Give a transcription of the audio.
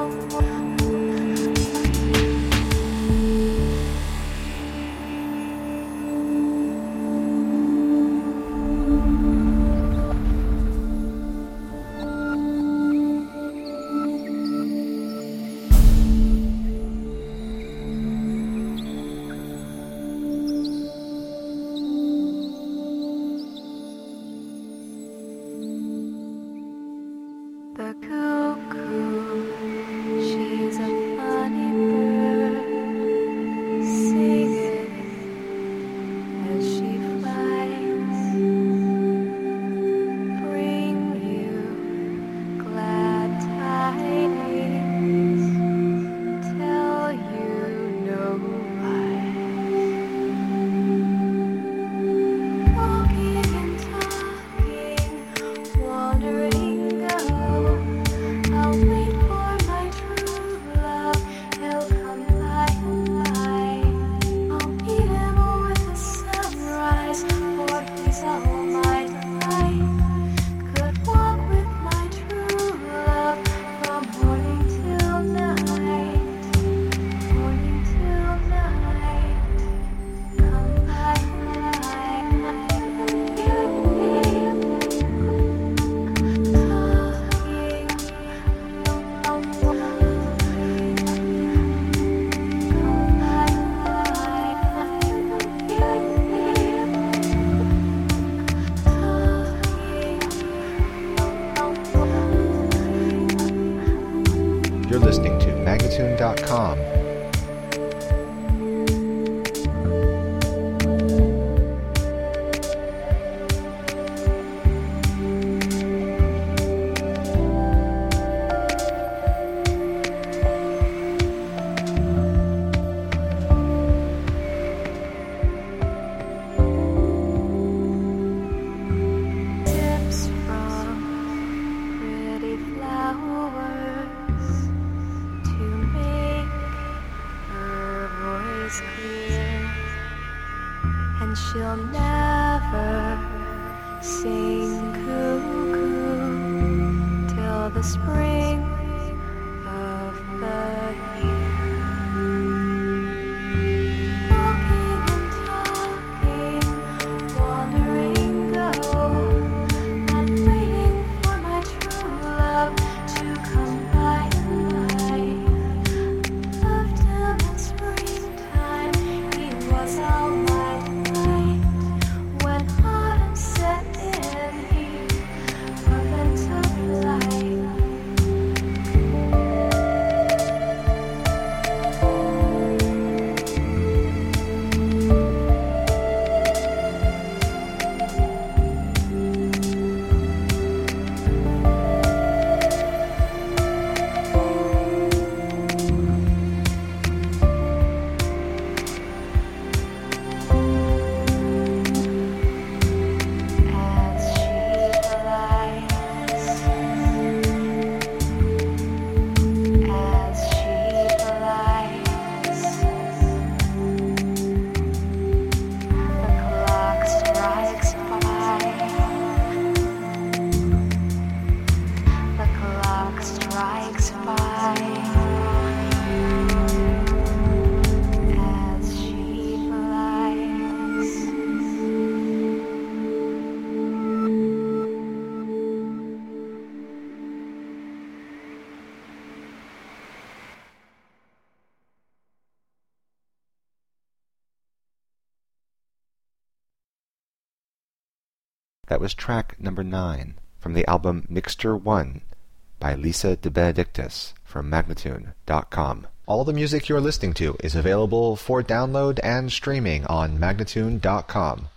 The cuckoo, she's a funny bird, singing as she flies. Bring you glad tidings, tell you no lies. Walking and talking, wandering. I'll wait for my true love, he'll come by and by. I'll meet him with the sunrise, for he's all my delight. Could walk with my true love from morning till night, morning till night. Come by You're listening to Magnatune.com. tips from pretty flowers to make her voice clear, and she'll never sing cuckoo till the spring of the year. Walking and talking, wandering go, and waiting for my true love to come by and by. Loved him in springtime, he was all my delight. When autumn set in, he up and took flight. As she flies, as she flies, the clock strikes five. The clock strikes five. As she flies. That was track number 9 from the album Mixture 1 by Lisa De Benedictis from Magnatune.com. All the music you're listening to is available for download and streaming on Magnatune.com.